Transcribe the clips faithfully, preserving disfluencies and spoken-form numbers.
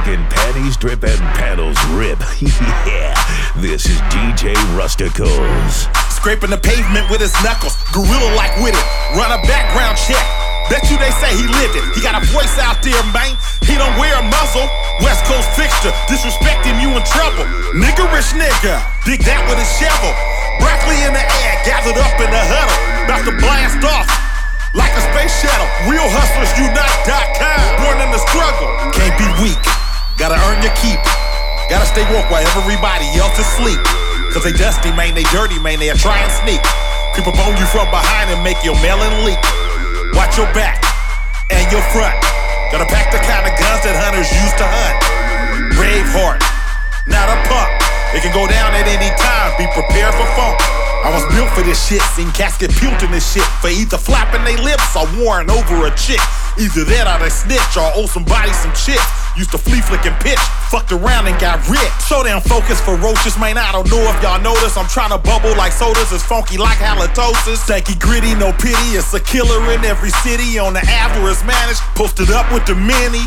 talking panties drip and panels rip. Yeah, this is D J Rusticals. Scraping the pavement with his knuckles, gorilla-like with it. Run a background check. Bet you they say he lived it. He got a voice out there, man. He don't wear a muzzle. West Coast fixture, disrespecting you in trouble. Niggerish nigga, dig that with a shovel. Broccoli in the air, gathered up in the huddle. About to blast off like a space shuttle. Real hustlers unite dot com. Born in the struggle. Can't be weak. Gotta earn your keep. Gotta stay woke while everybody else is asleep. Cause they dusty, man, they dirty, man, they'll try and sneak. Creep up on you from behind and make your melon leak. Watch your back and your front. Gotta pack the kind of guns that hunters used to hunt. Braveheart, not a punk. It can go down at any time, be prepared for funk. I was built for this shit, seen cats get peeled in this shit. For either flapping they lips or warring over a chick. Either that or they snitch or owe somebody some chips. Used to flea flick and pitch, fucked around and got rich. Showdown focus ferocious, man, I don't know if y'all notice. I'm trying to bubble like sodas, it's funky like halitosis. Stanky gritty, no pity, it's a killer in every city. On the app where it's managed, posted up with the many.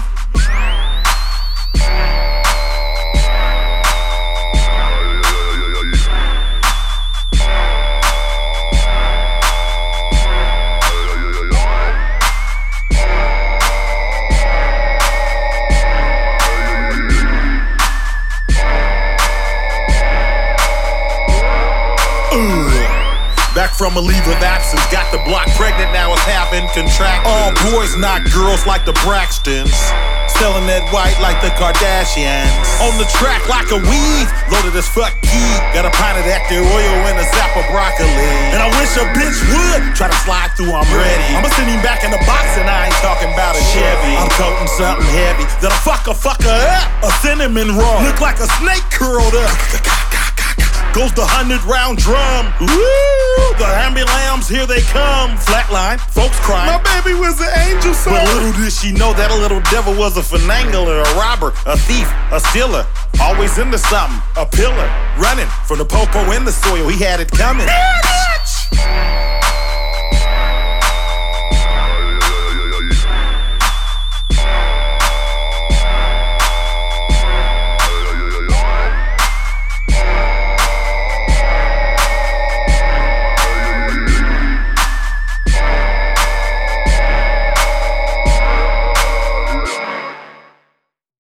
Back from a leave of absence, got the block pregnant, now it's having contractions. All boys, not girls like the Braxtons. Selling that white like the Kardashians. On the track like a weed, loaded as fuck key. Got a pint of that there oil and a zap of broccoli. And I wish a bitch would try to slide through, I'm ready. I'ma send him back in the box and I ain't talking about a Chevy. I'm toting something heavy that'll fuck a fucker up. A cinnamon roll, look like a snake curled up. Goes the hundred round drum. Woo! The ambulance, here they come. Flatline, folks crying. My baby was an angel, son. But little did she know that a little devil was a finangler, a robber, a thief, a stealer. Always into something, a pillar. Running from the popo in the soil, he had it coming. Bitch!